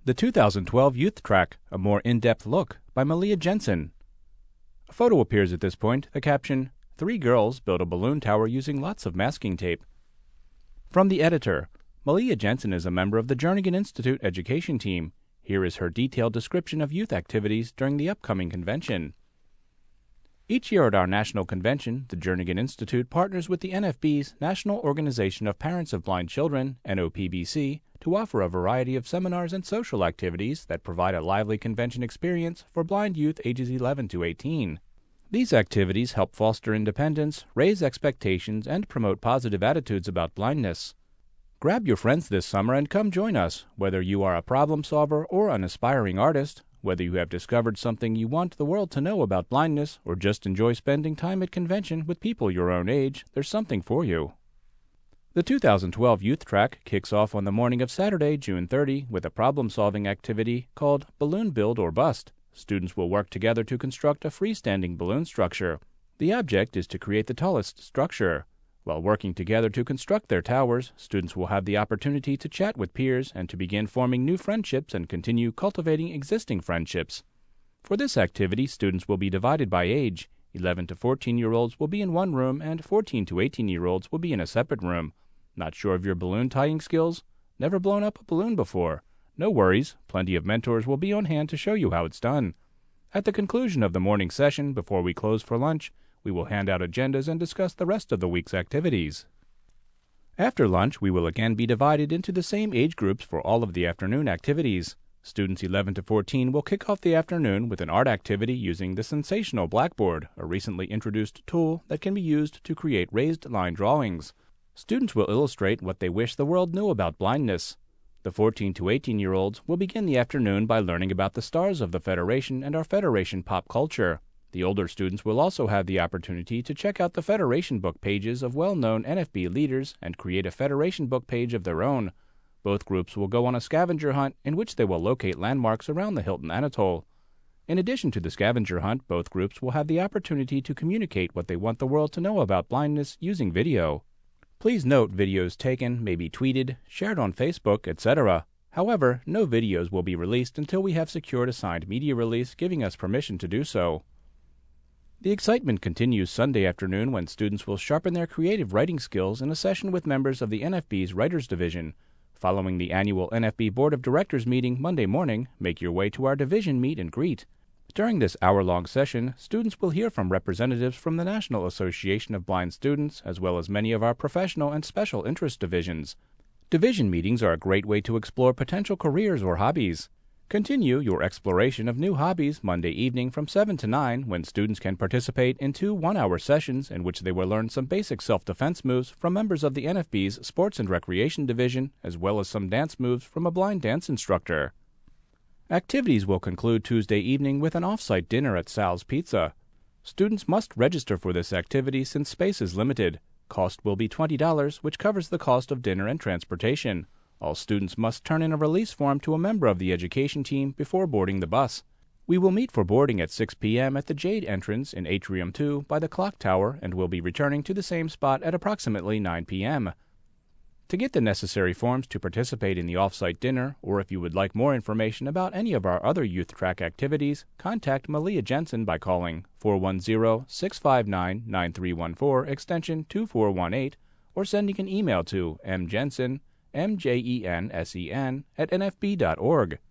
The 2012 Youth Track, A More In-Depth Look by Malia Jensen. A photo appears at this point, the caption, "3 girls build a balloon tower using lots of masking tape." From the editor, Malia Jensen is a member of the Jernigan Institute education team. Here is her detailed description of youth activities during the upcoming convention. Each year at our national convention, the Jernigan Institute partners with the NFB's National Organization of Parents of Blind Children, NOPBC, to offer a variety of seminars and social activities that provide a lively convention experience for blind youth ages 11 to 18. These activities help foster independence, raise expectations, and promote positive attitudes about blindness. Grab your friends this summer and come join us, whether you are a problem solver or an aspiring artist, whether you have discovered something you want the world to know about blindness, or just enjoy spending time at convention with people your own age, there's something for you. The 2012 Youth Track kicks off on the morning of Saturday, June 30, with a problem-solving activity called Balloon Build or Bust. Students will work together to construct a freestanding balloon structure. The object is to create the tallest structure. While working together to construct their towers, students will have the opportunity to chat with peers and to begin forming new friendships and continue cultivating existing friendships. For this activity, students will be divided by age. 11 to 14-year-olds will be in one room and 14 to 18-year-olds will be in a separate room. Not sure of your balloon tying skills? Never blown up a balloon before? No worries, plenty of mentors will be on hand to show you how it's done. At the conclusion of the morning session, before we close for lunch, we will hand out agendas and discuss the rest of the week's activities. After lunch, we will again be divided into the same age groups for all of the afternoon activities. Students 11 to 14 will kick off the afternoon with an art activity using the Sensational Blackboard, a recently introduced tool that can be used to create raised line drawings. Students will illustrate what they wish the world knew about blindness. The 14 to 18-year-olds will begin the afternoon by learning about the stars of the Federation and our Federation pop culture. The older students will also have the opportunity to check out the Federation book pages of well-known NFB leaders and create a Federation book page of their own. Both groups will go on a scavenger hunt in which they will locate landmarks around the Hilton Anatole. In addition to the scavenger hunt, both groups will have the opportunity to communicate what they want the world to know about blindness using video. Please note videos taken may be tweeted, shared on Facebook, etc. However, no videos will be released until we have secured a signed media release giving us permission to do so. The excitement continues Sunday afternoon when students will sharpen their creative writing skills in a session with members of the NFB's Writers Division. Following the annual NFB Board of Directors meeting Monday morning, make your way to our division meet and greet. During this hour-long session, students will hear from representatives from the National Association of Blind Students, as well as many of our professional and special interest divisions. Division meetings are a great way to explore potential careers or hobbies. Continue your exploration of new hobbies Monday evening from 7 to 9, when students can participate in 2 one-hour sessions in which they will learn some basic self-defense moves from members of the NFB's Sports and Recreation Division, as well as some dance moves from a blind dance instructor. Activities will conclude Tuesday evening with an off-site dinner at Sal's Pizza. Students must register for this activity since space is limited. Cost will be $20, which covers the cost of dinner and transportation. All students must turn in a release form to a member of the education team before boarding the bus. We will meet for boarding at 6 p.m. at the Jade entrance in Atrium 2 by the clock tower and will be returning to the same spot at approximately 9 p.m. To get the necessary forms to participate in the off-site dinner, or if you would like more information about any of our other Youth Track activities, contact Malia Jensen by calling 410-659-9314 extension 2418 or sending an email to mjensen@nfb.org.